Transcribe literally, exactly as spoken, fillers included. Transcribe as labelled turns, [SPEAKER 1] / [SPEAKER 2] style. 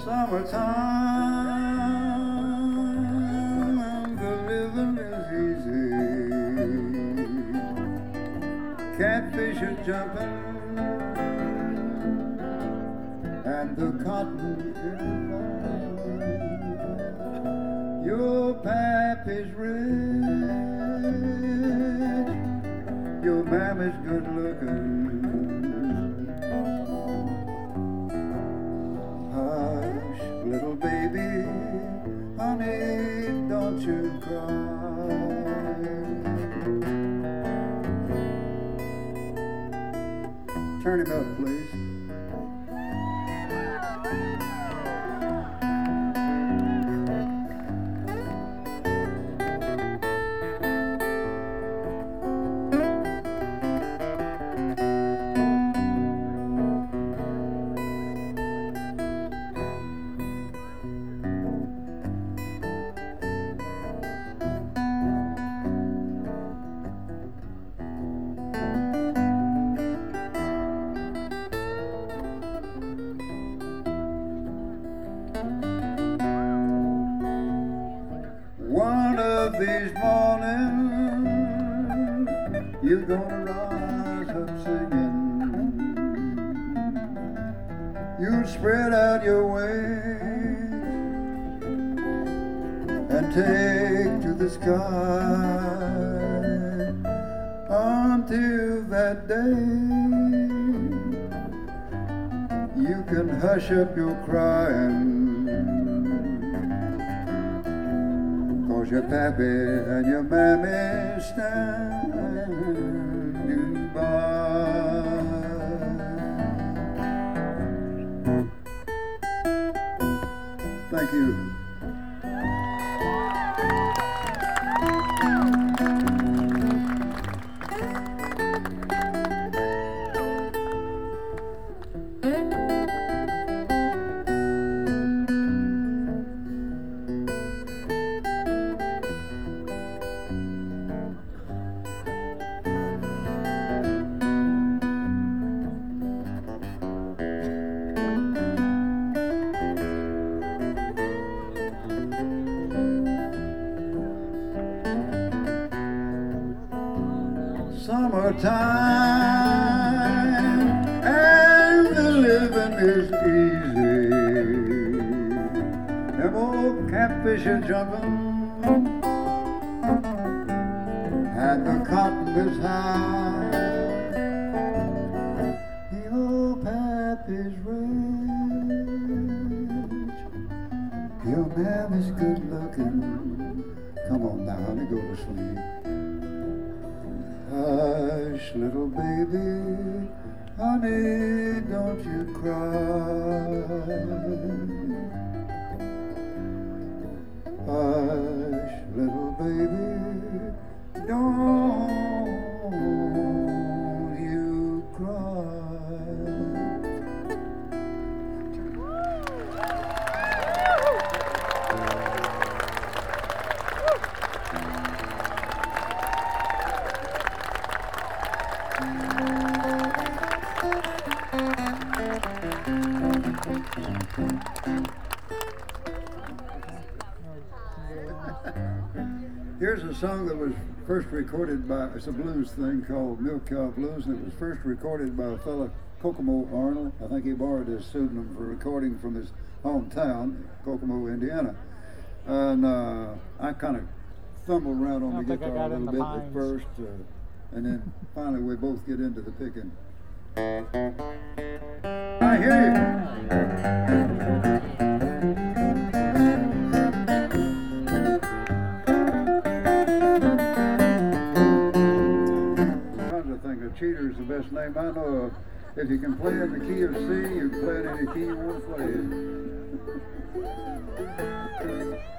[SPEAKER 1] Summertime, the living is easy. Catfish are jumping, and the cotton is high. Your pap is rich, your mammy's good looking. Little baby, honey, don't you cry. Turn him up, please. One of these mornings, you're gonna rise up singing. You'll spread out your wings and take to the sky until that day you can hush up your crying. Your pappy and your mammy standing by. Thank you. Summertime and the living is easy. Them old catfish are jumping and the cotton is high. The old pap is rich, your mammy's good looking. Come on now, honey, go to sleep. Hush, little baby, honey, don't you cry. Hush, little baby, don't you cry. Here's a song that was first recorded by, it's a blues thing called Milk Cow Blues, and it was first recorded by a fella, Kokomo Arnold. I think he borrowed his pseudonym for recording from his hometown, Kokomo, Indiana. And uh, I kind of fumbled around on the guitar a little bit at first, uh, and then finally we both get into the picking. I hear you. Cheater is the best name I know of. If you can play in the key of C, you can play in any key you want to play in.